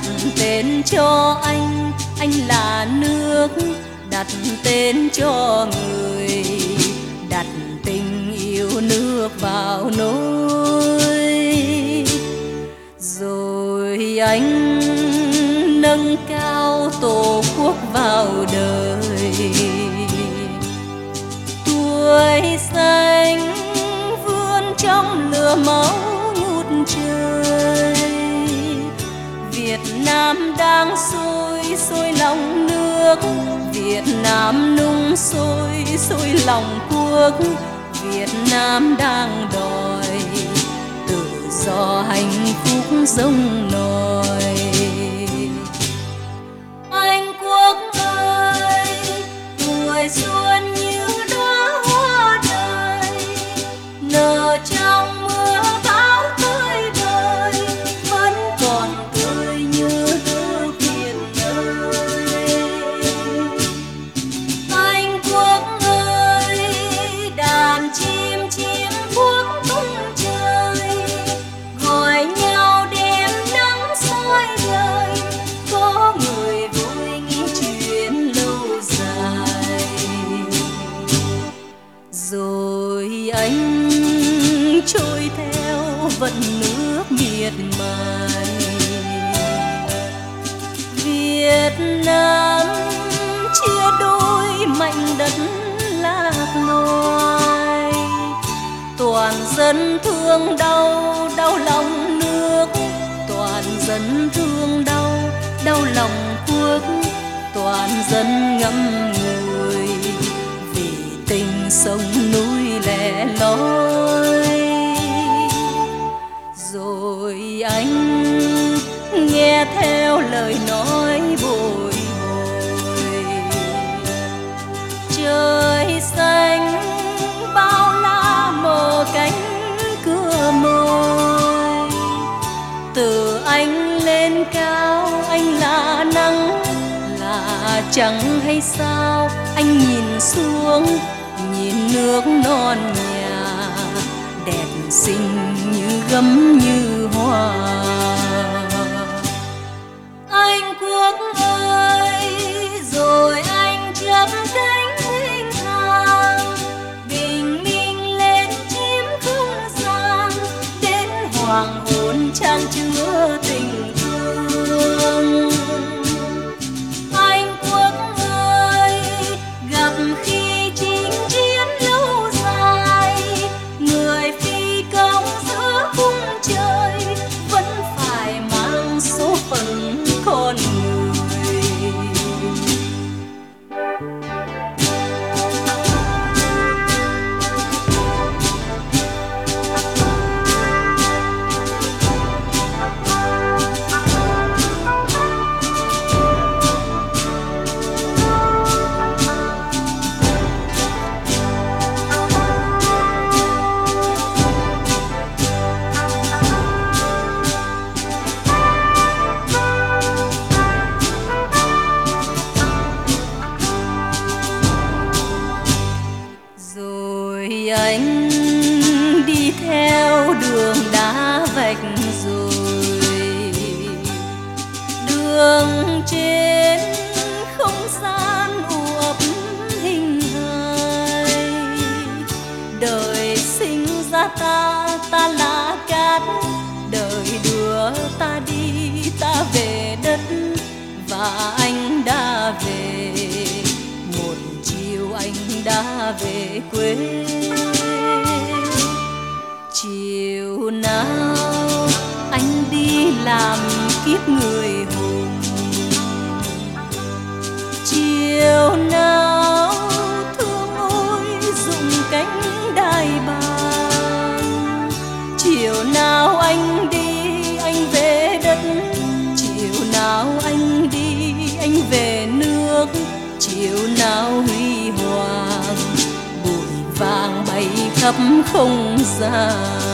tên cho anh là nước, đặt tên cho người, đặt tình yêu nước vào nỗi. Rồi anh nâng cao tổ quốc vào đời, tuổi xanh vươn trong lửa máu ngút trời. Việt Nam đang sôi lòng nước, Việt Nam nung sôi lòng quốc. Việt Nam đang đòi tự do hạnh phúc rông nổi. Anh quốc ơi, tuổi xuân như đóa hoa đời, nở trong mưa bão tươi đời, vẫn còn tươi như nước Việt ơi. Anh quốc ơi, đàn chim quốc tung trời, gọi nhau đêm nắng soi đời, có người vui nghĩ chuyện lâu dài. Rồi anh trôi theo vận nước miệt mài, Việt Nam chia đôi mảnh đất lạc loài. Toàn dân thương đau lòng nước, toàn dân thương đau lòng quốc. Toàn dân ngậm ngùi vì tình sông núi lẻ loi. Rồi anh nghe theo lời nói bồi hồi, trời xanh bao la mở cánh cửa môi. Từ anh lên cao, anh là nắng là trắng hay sao? Anh nhìn xuống, nhìn nước non nhà, đẹp xinh như gấm như hoa. Anh quốc ơi, rồi anh chắp cánh vinh thang, bình minh lên chiếm không gian, đến hoàng hôn chan chứa tình thương. Anh quốc ơi, gặp khi chinh chiến lâu dài, người phi công giữa khung trời vẫn phải mang số phận con người. Rồi anh đi theo đường đá vạch rồi, đường trên không gian uộp hình hài. Đời sinh ra ta là cát, đời đưa ta đi ta về đất. Và anh đã về, một chiều anh đã về quê. Chiều nào anh đi làm kiếp người hùng, chiều nào thương ôi rụng cánh đai bàng. Chiều nào anh đi anh về đất, chiều nào anh đi anh về nước. Chiều nào huy hoàng bụi vàng bay khắp không gian.